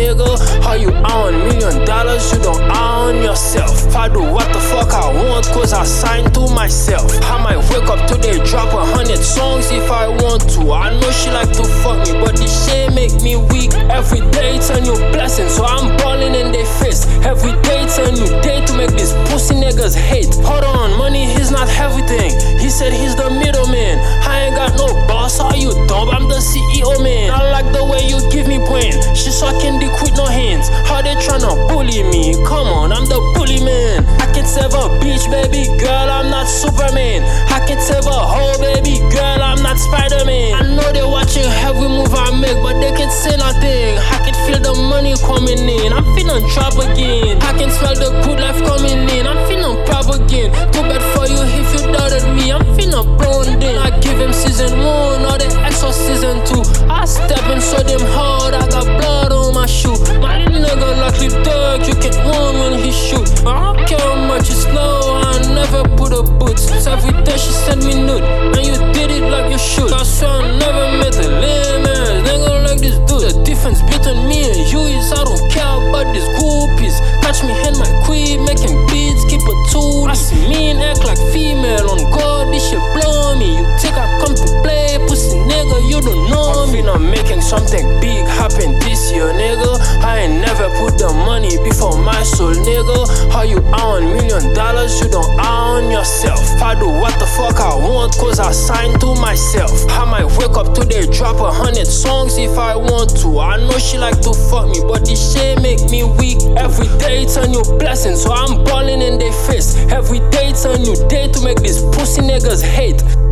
nigga. How you own $1 million, you don't own yourself. I do what the fuck I want, cause I signed to myself. I might wake up today, drop 100 songs if I want to. I know she like to fuck me, but this shit make me weak. Every day it's a new blessing, so I'm balling in their face. Every day it's a new day to make these pussy niggas hate. Hold on, money is not everything. He said he's the middleman. I ain't got no boss, are you dumb? I'm the CEO, man. I like the way you give me brain. She sucking dick with no hands. How they tryna bully me? Come on, I'm the bully man. I can save a bitch, baby girl, I'm not Superman. I can save a hoe, baby girl, I'm not Spider-Man. I know they're watching every move I make, but they can't say nothing. I can feel the money coming in, I'm feeling trap again. I can smell the good life coming in, I'm feeling proud again. Too bad for you if you doubted me, I'm feeling blown in. I give him season 1, or the extra season 2. I step in so damn hard, I got blood on my shoe. My little nigga like the dog, you can't run when he shoot. I don't care how much you slow, I never put a boots. Every day she send me nude, and you did it like you should. I swear I never met the limits, nigga like this dude. The difference between me and you is I don't care about these groupies. Catch me in my queen, making beats, keep a tool. I see me and act like female on God, this shit blow me. You think I come to play, pussy nigga, you don't know me. I'm making something big happen this year, nigga. I ain't never put the money before my soul, nigga. How you own $1 million, you don't own yourself. I do what the fuck I want, cause I signed to myself. I might wake up today, drop 100 songs if I want to. I know she like to fuck me, but this shit make me weak. Every day it's a new blessing, so I'm balling in their face. Every day it's a new day to make these pussy niggas hate.